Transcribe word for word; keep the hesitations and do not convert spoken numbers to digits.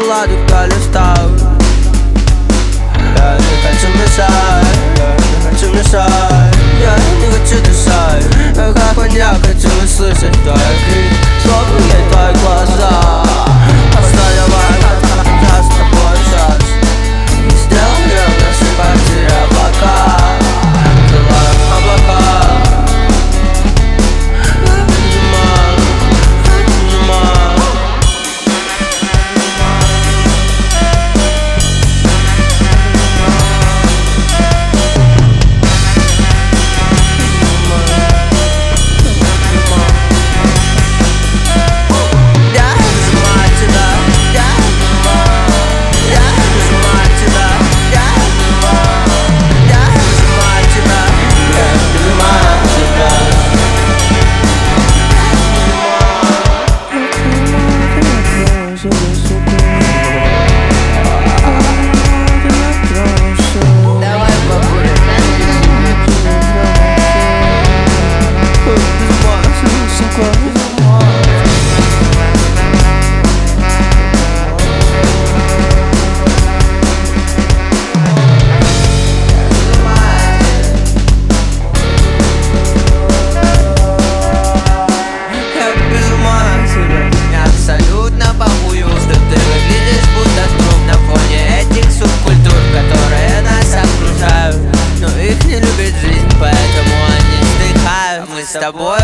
весела, дух листал. Я не хочу мешать, я не хочу мешать, я не хочу дышать. Но как понять, хочу услышать твой крик, чтобы мне твои глаза. Оставляй, я с тобой сейчас. Не сделал я наши потери облака. Крылаем облака. С тобой